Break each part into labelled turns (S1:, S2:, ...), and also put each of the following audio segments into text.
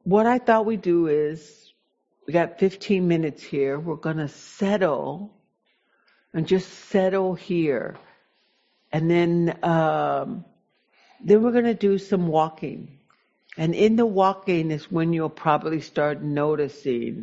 S1: what I thought we'd do is, we got 15 minutes here. We're going to settle and just settle here. And then we're going to do some walking. And in the walking is when you'll probably start noticing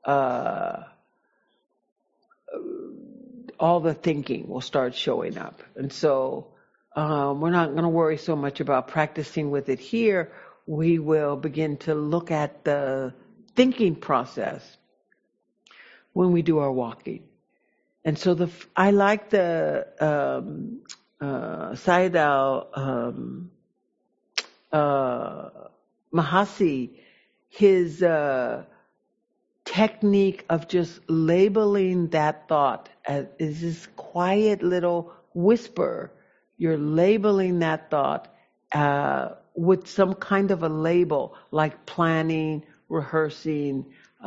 S1: all the thinking will start showing up. And so we're not going to worry so much about practicing with it here. We will begin to look at the thinking process when we do our walking. And so I like the Sayadaw Mahasi, his technique of just labeling that thought as this quiet little whisper. You're labeling that thought with some kind of a label, like planning, rehearsing,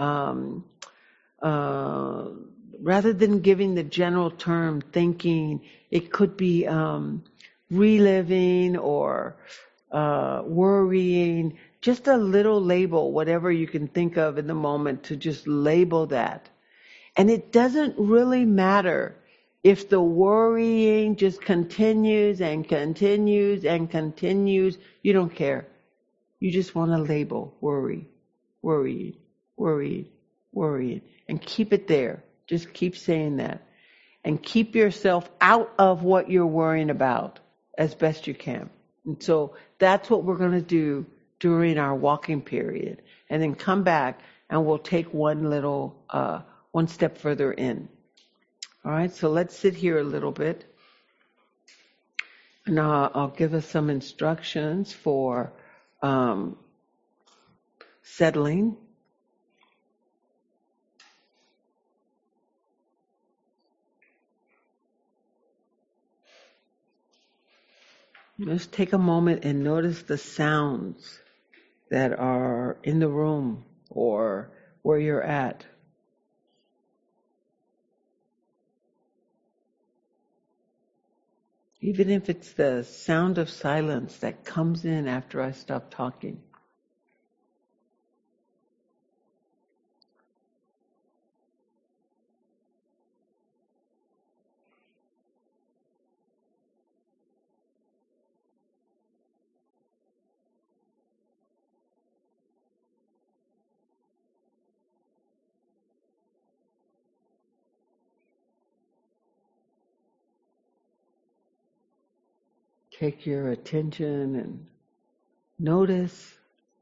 S1: rather than giving the general term thinking. It could be reliving or worrying. Just a little label, whatever you can think of in the moment, to just label that. And it doesn't really matter if the worrying just continues and continues and continues. You don't care. You just want to label worrying, worrying, and keep it there. Just keep saying that. And keep yourself out of what you're worrying about as best you can. And so that's what we're going to do during our walking period. And then come back and we'll take one step further in. All right, so let's sit here a little bit. And I'll give us some instructions for settling. Just take a moment and notice the sounds that are in the room or where you're at. Even if it's the sound of silence that comes in after I stop talking. Take your attention and notice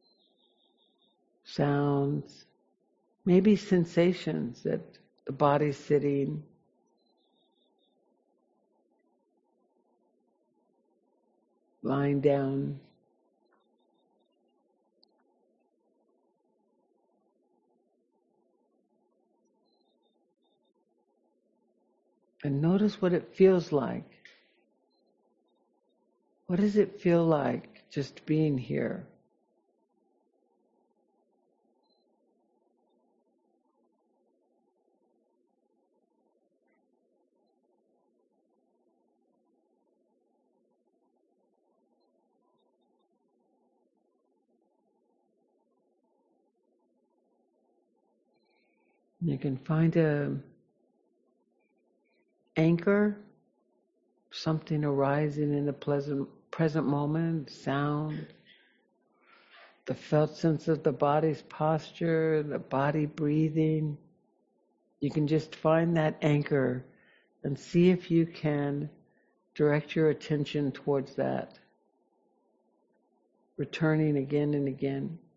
S1: sounds, maybe sensations that the body's sitting, lying down. And notice what it feels like. What does it feel like just being here? You can find a anchor, something arising in the present moment, sound, the felt sense of the body's posture, the body breathing. You can just find that anchor and see if you can direct your attention towards that, returning again and again.